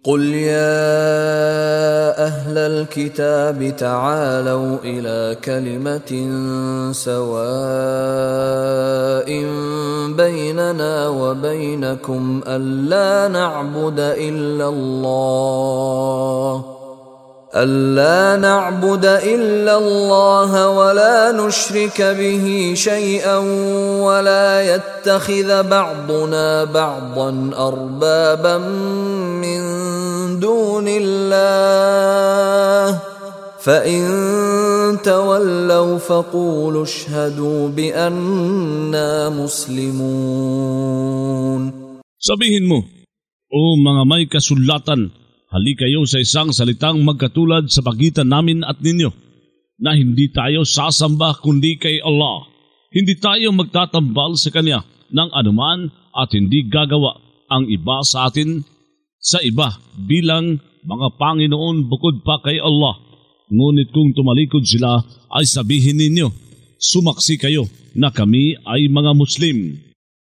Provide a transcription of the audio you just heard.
قل يا أهل الكتاب تعالوا إلى كلمة سواء بيننا وبينكم ألا نعبد إلا الله ولا نشرك به شيئا ولا يتخذ بعضنا بعضا أربابا من دون الله فإن تولوا فقولوا اشهدوا بأننا مسلمون. Sabihin mo, o mga may kasulatan, hali kayo sa isang salitang magkatulad sa pagitan namin at ninyo, na hindi tayo sasamba kundi kay Allah. Hindi tayo magtatambal sa Kanya ng anuman at hindi gagawa ang iba sa atin sa iba bilang mga Panginoon bukod pa kay Allah. Ngunit kung tumalikod sila ay sabihin ninyo, sumaksi kayo na kami ay mga Muslim.